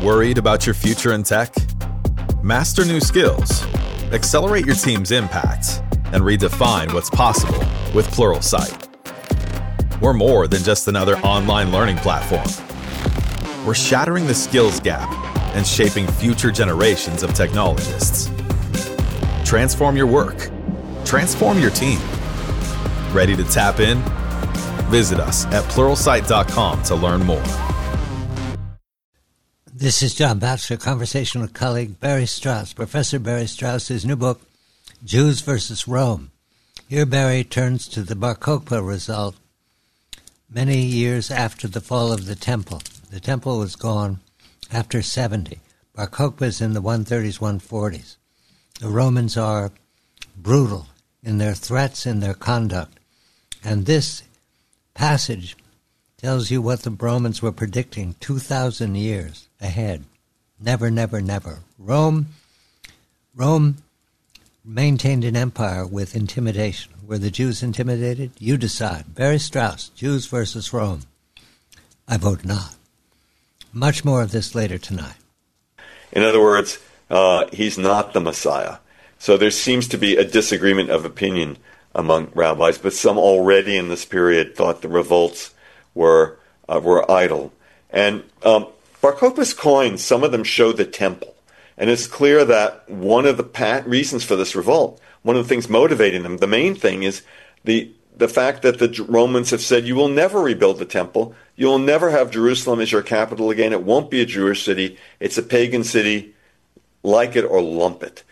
Worried about your future in tech? Master new skills, accelerate your team's impact, and redefine what's possible with Pluralsight. We're more than just another online learning platform. We're shattering the skills gap and shaping future generations of technologists. Transform your work. Transform your team. Ready to tap in? Visit us at pluralsight.com to learn more. This is John Batchelor, conversation with colleague Barry Strauss, Professor Barry Strauss's new book, Jews versus Rome. Here Barry turns to the Bar Kokhba result many years after the fall of the temple. The temple was gone after 70. Bar Kokhba is in the 130s, 140s. The Romans are brutal in their threats, in their conduct. And this passage tells you what the Romans were predicting 2,000 years ahead. Never, never, never. Rome maintained an empire with intimidation. Were the Jews intimidated? You decide. Barry Strauss, Jews versus Rome. I vote not. Much more of this later tonight. In other words, he's not the Messiah. So there seems to be a disagreement of opinion among rabbis, but some already in this period thought the revolts were idle. And Bar Kokhba's coins, some of them show the temple. And it's clear that one of the reasons for this revolt, one of the things motivating them, the main thing is the fact that the Romans have said, you will never rebuild the temple. You will never have Jerusalem as your capital again. It won't be a Jewish city. It's a pagan city. Like it or lump it.